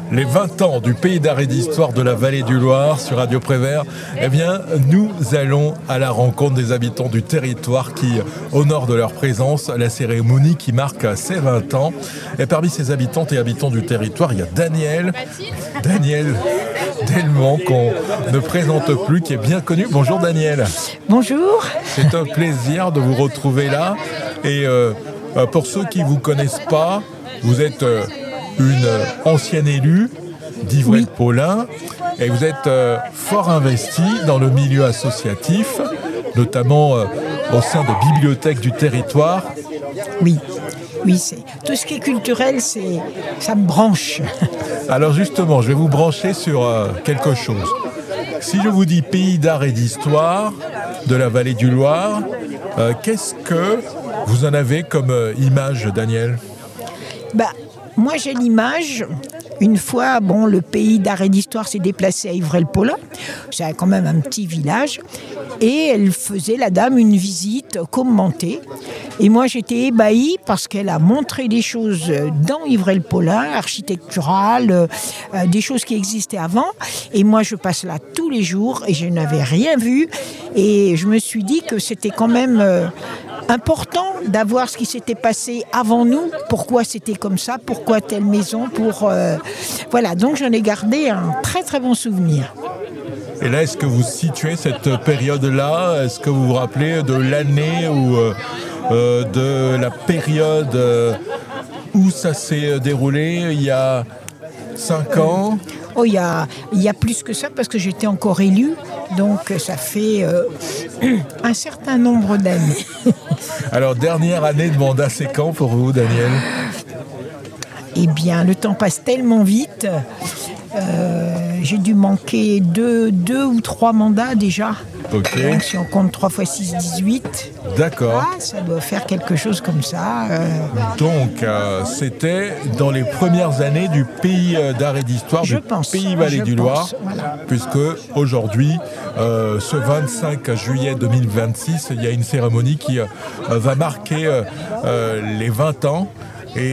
les 20 ans du pays d'art et d'histoire de la vallée du Loir sur Radio Prévert, eh bien, nous allons à la rencontre des habitants du territoire qui honorent de leur présence la cérémonie qui marque ses 20 ans. Et parmi ces habitantes et habitants du territoire, il y a Daniel Delmont, qu'on ne présente plus, qui est bien connu. Bonjour Daniel. Bonjour. C'est un plaisir de vous retrouver là. Et pour ceux qui ne vous connaissent pas, vous êtes une ancienne élue d'Ivrel-Paulin et vous êtes fort investie dans le milieu associatif, notamment au sein de bibliothèques du territoire. Oui, c'est tout ce qui est culturel, ça me branche. Alors justement, je vais vous brancher sur quelque chose. Si je vous dis pays d'art et d'histoire de la vallée du Loir, qu'est-ce que vous en avez comme image, Daniel ? Moi, j'ai l'image, une fois, le pays d'art et d'histoire s'est déplacé à Ivrel-Paulin, c'est quand même un petit village, et elle faisait, la dame, une visite commentée. Et moi, j'étais ébahie parce qu'elle a montré des choses dans Ivrel-Paulin, architecturales, des choses qui existaient avant. Et moi, je passe là tous les jours et je n'avais rien vu. Et je me suis dit que c'était quand même important d'avoir ce qui s'était passé avant nous, pourquoi c'était comme ça, pourquoi telle maison, voilà, donc j'en ai gardé un très très bon souvenir. Et là, est-ce que vous situez cette période-là ? Est-ce que vous vous rappelez de l'année ou de la période où ça s'est déroulé, il y a 5 ans ? Oh, il y a plus que ça parce que j'étais encore élue, donc ça fait un certain nombre d'années. Alors, dernière année de mandat, c'est quand pour vous, Daniel ? Eh bien, le temps passe tellement vite. J'ai dû manquer deux ou 3 mandats déjà. Ok. Donc, si on compte 3 x 6, 18. D'accord. Ça doit faire quelque chose comme ça. Donc, c'était dans les premières années du pays d'art et d'histoire du pays Vallée du Loir, voilà. Puisque aujourd'hui, ce 25 juillet 2026, il y a une cérémonie qui va marquer les 20 ans. Et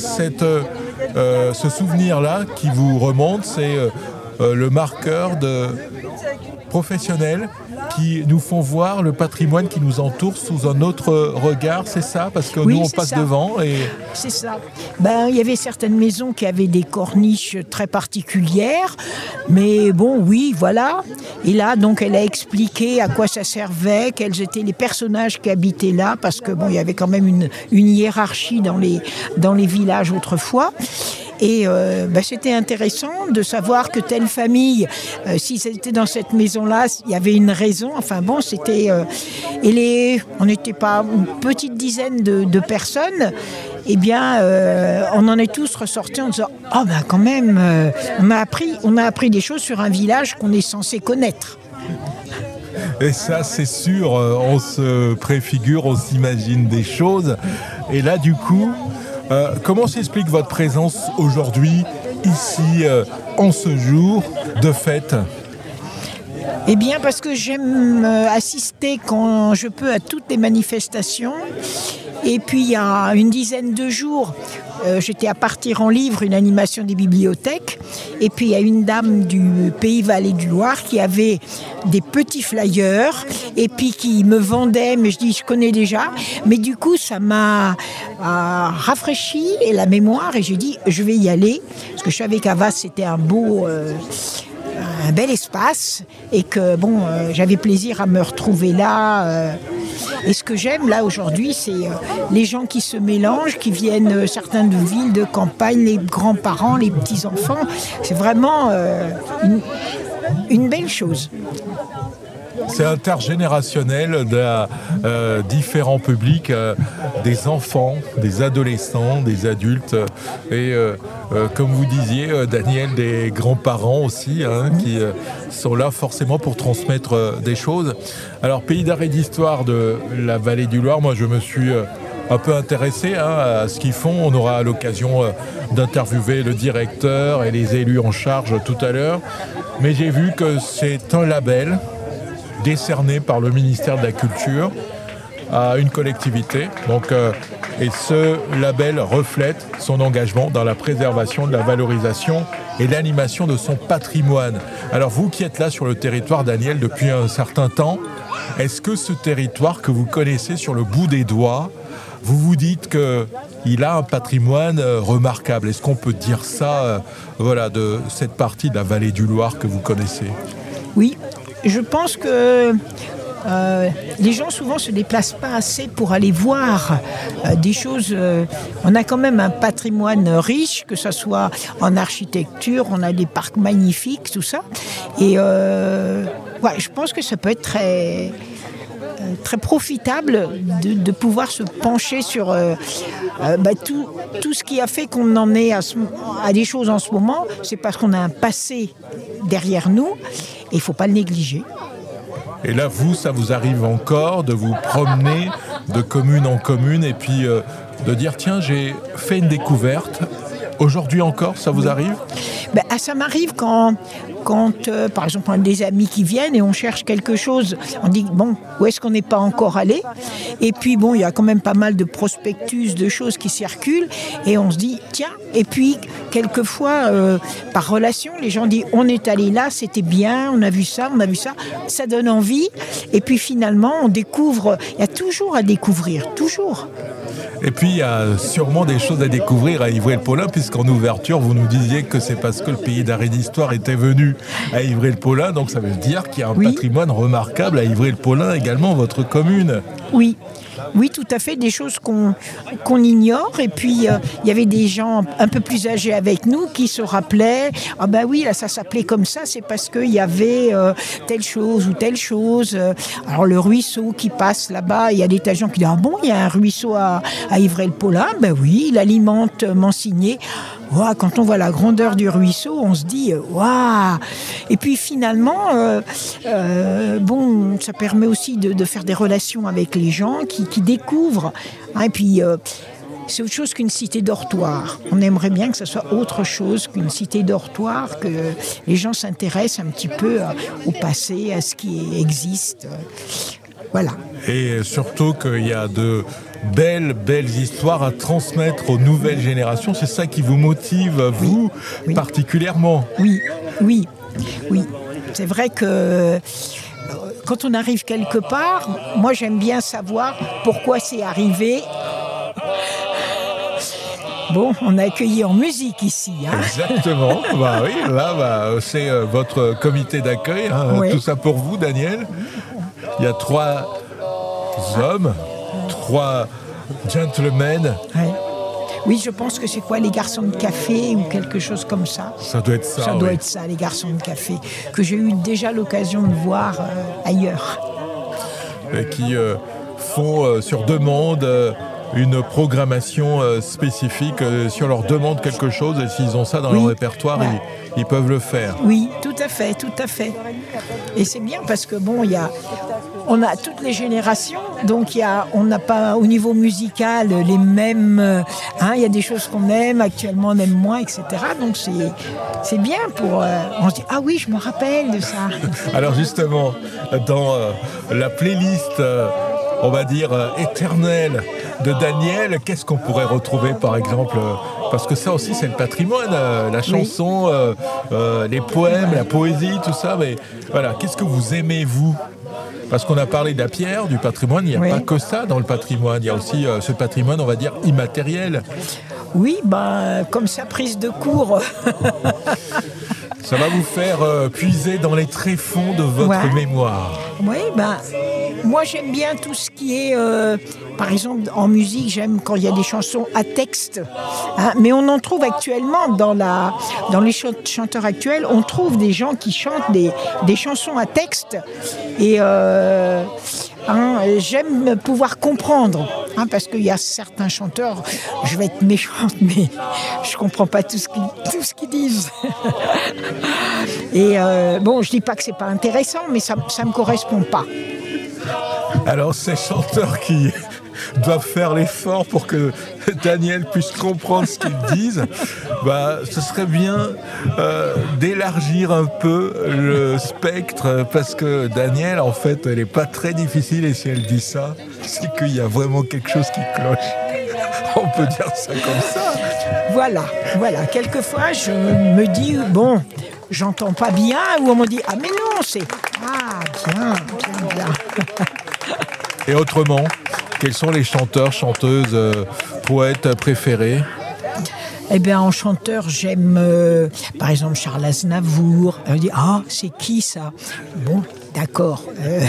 ce souvenir-là qui vous remonte, c'est le marqueur de professionnels qui nous font voir le patrimoine qui nous entoure sous un autre regard, c'est ça ? Parce que nous, on passe devant et... C'est ça. Il y avait certaines maisons qui avaient des corniches très particulières, mais oui, voilà. Et là, donc, elle a expliqué à quoi ça servait, quels étaient les personnages qui habitaient là, parce que il y avait quand même une hiérarchie dans les villages autrefois. Et c'était intéressant de savoir que telle famille, si c'était dans cette maison-là, il y avait une raison. Enfin c'était... on n'était pas une petite dizaine de personnes. Eh bien, on en est tous ressortis en disant « quand même, on a appris des choses sur un village qu'on est censé connaître. » Et ça, c'est sûr, on se préfigure, on s'imagine des choses. Et là, du coup... comment s'explique votre présence aujourd'hui, ici, en ce jour de fête ? Eh bien, parce que j'aime assister quand je peux à toutes les manifestations. Et puis, il y a une dizaine de jours, j'étais à Partir en livre, une animation des bibliothèques. Et puis, il y a une dame du pays Vallée du Loir qui avait des petits flyers et puis qui me vendait, mais je dis, je connais déjà. Mais du coup, ça m'a rafraîchi la mémoire et j'ai dit, je vais y aller. Parce que je savais qu'Avas, c'était un bel espace et que j'avais plaisir à me retrouver là. Et ce que j'aime là aujourd'hui, c'est les gens qui se mélangent, qui viennent certains de villes, de campagne, les grands-parents, les petits-enfants. C'est vraiment une belle chose. C'est intergénérationnel de différents publics, des enfants, des adolescents, des adultes et comme vous disiez, Daniel, des grands-parents aussi qui sont là forcément pour transmettre des choses. Alors, pays d'art et d'histoire de la vallée du Loir, moi je me suis un peu intéressé à ce qu'ils font. On aura l'occasion d'interviewer le directeur et les élus en charge tout à l'heure. Mais j'ai vu que c'est un label décerné par le ministère de la Culture à une collectivité. Donc Et ce label reflète son engagement dans la préservation, de la valorisation et l'animation de son patrimoine. Alors vous qui êtes là sur le territoire, Daniel, depuis un certain temps, est-ce que ce territoire que vous connaissez sur le bout des doigts, vous vous dites qu'il a un patrimoine remarquable? Est-ce qu'on peut dire ça de cette partie de la vallée du Loir que vous connaissez? Oui, je pense que les gens souvent ne se déplacent pas assez pour aller voir des choses. On a quand même un patrimoine riche, que ce soit en architecture, on a des parcs magnifiques, tout ça. Et je pense que ça peut être très profitable de pouvoir se pencher sur tout ce qui a fait qu'on en est à des choses en ce moment. C'est parce qu'on a un passé derrière nous et il ne faut pas le négliger. Et là, ça vous arrive encore de vous promener de commune en commune et puis de dire « Tiens, j'ai fait une découverte ». Aujourd'hui encore, ça vous arrive ? Ça m'arrive quand par exemple, on a des amis qui viennent et on cherche quelque chose. On dit, où est-ce qu'on n'est pas encore allé ? Et puis, il y a quand même pas mal de prospectus, de choses qui circulent. Et on se dit, tiens. Et puis, quelquefois, par relation, les gens disent, on est allé là, c'était bien, on a vu ça. Ça donne envie. Et puis, finalement, on découvre. Il y a toujours à découvrir, toujours. Et puis, il y a sûrement des choses à découvrir à Ivry-le-Paulin, puisqu'en ouverture, vous nous disiez que c'est parce que le pays d'art et d'histoire était venu à Ivry-le-Paulin. Donc, ça veut dire qu'il y a un patrimoine remarquable à Ivry-le-Paulin, également votre commune. Oui, tout à fait, des choses qu'on ignore. Et puis, il y avait des gens un peu plus âgés avec nous qui se rappelaient « Ah là, ça s'appelait comme ça, c'est parce qu'il y avait telle chose ou telle chose. » Alors, le ruisseau qui passe là-bas, il y a des tas de gens qui disent « Ah bon, il y a un ruisseau à Ivry-le-Paulin ?» Oui, il alimente Mansigné. Wow, quand on voit la grandeur du ruisseau, on se dit waouh. Et puis finalement, ça permet aussi de faire des relations avec les gens qui découvrent. Et puis c'est autre chose qu'une cité dortoir. On aimerait bien que ce soit autre chose qu'une cité dortoir, que les gens s'intéressent un petit peu au passé, à ce qui existe. Voilà. Et surtout qu'il y a de belles histoires à transmettre aux nouvelles générations. C'est ça qui vous motive, vous, particulièrement. Oui. C'est vrai que quand on arrive quelque part, moi j'aime bien savoir pourquoi c'est arrivé. On a accueilli en musique ici. Exactement. C'est votre comité d'accueil. Tout ça pour vous, Daniel. Il y a 3 hommes, 3 gentlemen. Oui, je pense que c'est les garçons de café ou quelque chose comme ça. Ça doit être ça. Ça doit être ça, les garçons de café, que j'ai eu déjà l'occasion de voir ailleurs. Et qui font sur demande une programmation spécifique, si on leur demande quelque chose, et s'ils ont ça dans leur répertoire, ils peuvent le faire. Oui, tout à fait. Et c'est bien parce que on a toutes les générations, donc on n'a pas au niveau musical les mêmes. Il y a des choses qu'on aime, actuellement on aime moins, etc. Donc c'est bien pour. On se dit je me rappelle de ça. Alors justement, dans la playlist, on va dire éternelle de Daniel, qu'est-ce qu'on pourrait retrouver par exemple? Parce que ça aussi c'est le patrimoine, la chanson, les poèmes, la poésie, tout ça. Mais voilà, qu'est-ce que vous aimez vous? Parce qu'on a parlé de la pierre, du patrimoine, il n'y a pas que ça dans le patrimoine, il y a aussi ce patrimoine, on va dire, immatériel. Oui, comme ça, prise de cours. Ça va vous faire puiser dans les tréfonds de votre mémoire. Oui, moi j'aime bien tout ce qui est, par exemple en musique, j'aime quand il y a des chansons à texte. Mais on en trouve actuellement dans les chanteurs actuels, on trouve des gens qui chantent des chansons à texte. Et j'aime pouvoir comprendre, parce qu'il y a certains chanteurs, je vais être méchante, mais je comprends pas tout ce qu'ils disent. Et je dis pas que c'est pas intéressant, mais ça me correspond pas. Alors ces chanteurs qui doivent faire l'effort pour que Daniel puisse comprendre ce qu'ils disent, ce serait bien d'élargir un peu le spectre, parce que Daniel, en fait, elle n'est pas très difficile, et si elle dit ça, c'est qu'il y a vraiment quelque chose qui cloche. on peut dire ça comme ça. Voilà. Quelquefois, je me dis, bon, j'entends pas bien, ou on me dit, ah mais non, c'est... Ah, bien. Et autrement, quels sont les chanteurs, chanteuses, poètes préférés ? Eh bien, en chanteur, j'aime, par exemple, Charles Aznavour. On dit, ah, c'est qui ça ? Bon, d'accord.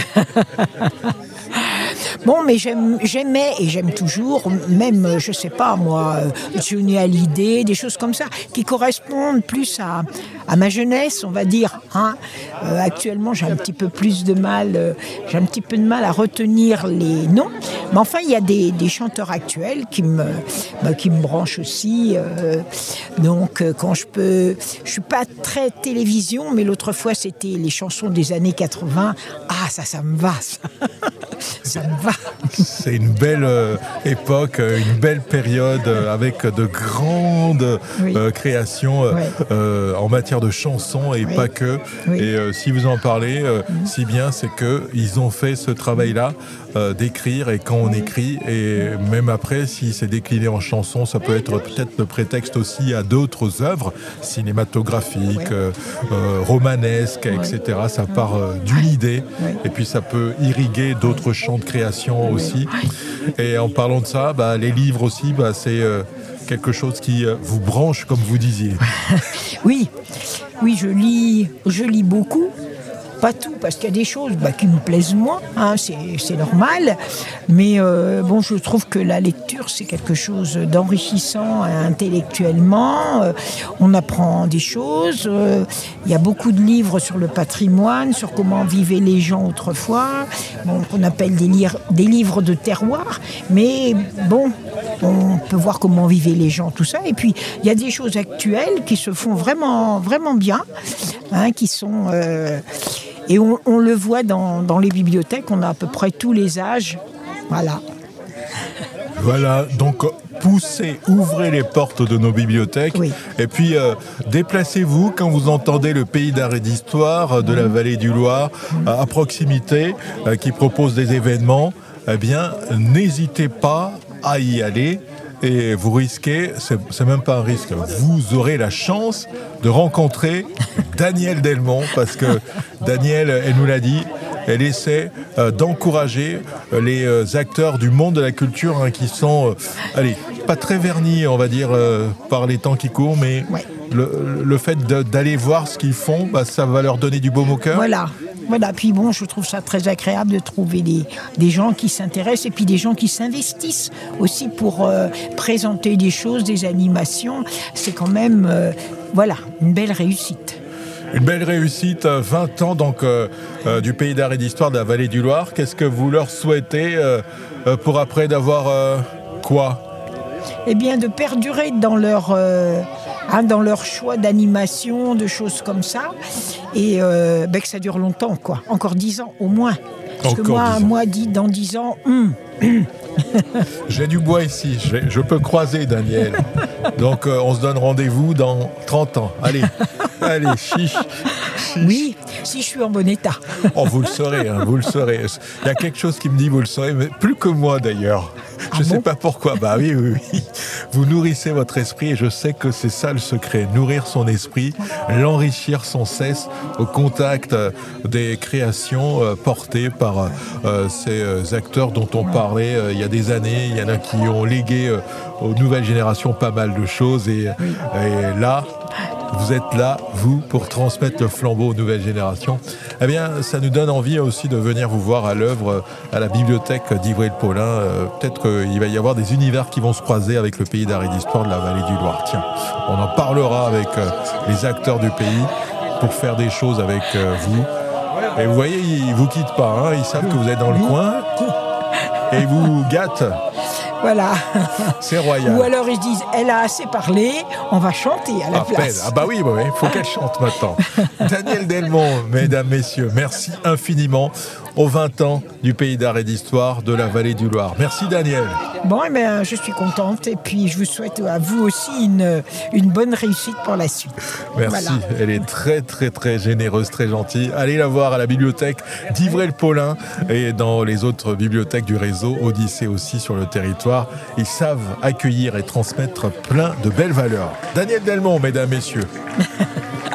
Bon, mais j'aimais et j'aime toujours, même, je sais pas moi, Johnny Hallyday, des choses comme ça, qui correspondent plus à ma jeunesse, on va dire. Hein. Actuellement, j'ai un petit peu de mal à retenir les noms. Mais enfin, il y a des chanteurs actuels qui me branchent aussi. Donc, quand je suis pas très télévision, mais l'autre fois, c'était les chansons des années 80. Ah, ça me va, ça. Ça me va. C'est une belle époque, une belle période avec de grandes créations en matière de chansons et pas que. Oui. Et si vous en parlez si bien, c'est qu'ils ont fait ce travail-là d'écrire, et quand on écrit, et même après, si c'est décliné en chansons, ça peut être peut-être le prétexte aussi à d'autres œuvres cinématographiques, romanesques, etc. Ça part d'une idée, et puis ça peut irriguer d'autres champs de création aussi. Et en parlant de ça, les livres aussi, c'est quelque chose qui vous branche, comme vous disiez. Oui, je lis beaucoup. Pas tout, parce qu'il y a des choses qui me plaisent moins, hein, c'est normal. Mais bon, je trouve que la lecture, c'est quelque chose d'enrichissant intellectuellement. On apprend des choses. Il y a beaucoup de livres sur le patrimoine, sur comment vivaient les gens autrefois, qu'on appelle des livres de terroir. Mais bon, on peut voir comment vivaient les gens, tout ça. Et puis, il y a des choses actuelles qui se font vraiment, vraiment bien, hein, qui sont... Et on le voit dans les bibliothèques, on a à peu près tous les âges. Voilà, donc poussez, ouvrez les portes de nos bibliothèques. Oui. Et puis déplacez-vous quand vous entendez le Pays d'Art et d'Histoire de la Vallée du Loir à proximité, qui propose des événements. Eh bien, n'hésitez pas à y aller. Et vous risquez, c'est même pas un risque, vous aurez la chance de rencontrer Danielle Delmont, parce que Danielle, elle nous l'a dit, elle essaie d'encourager les acteurs du monde de la culture, hein, qui sont, pas très vernis, on va dire, par les temps qui courent, mais le fait d'aller voir ce qu'ils font, ça va leur donner du baume au cœur. Voilà, puis bon, je trouve ça très agréable de trouver des gens qui s'intéressent, et puis des gens qui s'investissent aussi pour présenter des choses, des animations. C'est quand même, une belle réussite. Une belle réussite, 20 ans donc du Pays d'Art et d'Histoire de la Vallée du Loir. Qu'est-ce que vous leur souhaitez pour après d'avoir quoi ? Eh bien, de perdurer dans leur choix d'animation, de choses comme ça, et que ça dure longtemps, quoi. Encore 10 ans au moins. Parce que moi, dans 10 ans... J'ai du bois ici, je peux croiser Daniel. Donc on se donne rendez-vous dans 30 ans. Allez, chiche. Oui, si je suis en bon état. Oh, vous le saurez, hein, vous le saurez. Il y a quelque chose qui me dit vous le saurez, mais plus que moi d'ailleurs. Je ne sais pas pourquoi. Oui. Vous nourrissez votre esprit, et je sais que c'est ça le secret. Nourrir son esprit, l'enrichir sans cesse au contact des créations portées par ces acteurs dont on parlait il y a des années. Il y en a qui ont légué aux nouvelles générations pas mal de choses. Et là, vous êtes là, vous, pour transmettre le flambeau aux nouvelles générations. Eh bien, ça nous donne envie aussi de venir vous voir à l'œuvre à la bibliothèque d'Ivry-le-Paulin. Peut-être qu'il va y avoir des univers qui vont se croiser avec le Pays d'Art et d'Histoire de la Vallée du Loir. Tiens, on en parlera avec les acteurs du pays pour faire des choses avec vous. Et vous voyez, ils ne vous quittent pas, hein. Ils savent que vous êtes dans le coin et ils vous gâtent. Voilà. C'est royal. Ou alors ils disent, elle a assez parlé, on va chanter à la place. Oui, il faut qu'elle chante maintenant. Danielle Delmont, mesdames, messieurs, merci infiniment aux 20 ans du Pays d'Art et d'Histoire de la Vallée du Loir. Merci Danielle. Bon, eh bien, je suis contente et puis je vous souhaite à vous aussi une bonne réussite pour la suite. Merci, voilà. Elle est très très très généreuse, très gentille. Allez la voir à la bibliothèque d'Ivray-le-Paulin et dans les autres bibliothèques du réseau Odyssée aussi sur le territoire. Ils savent accueillir et transmettre plein de belles valeurs. Danielle Delmont, mesdames, messieurs.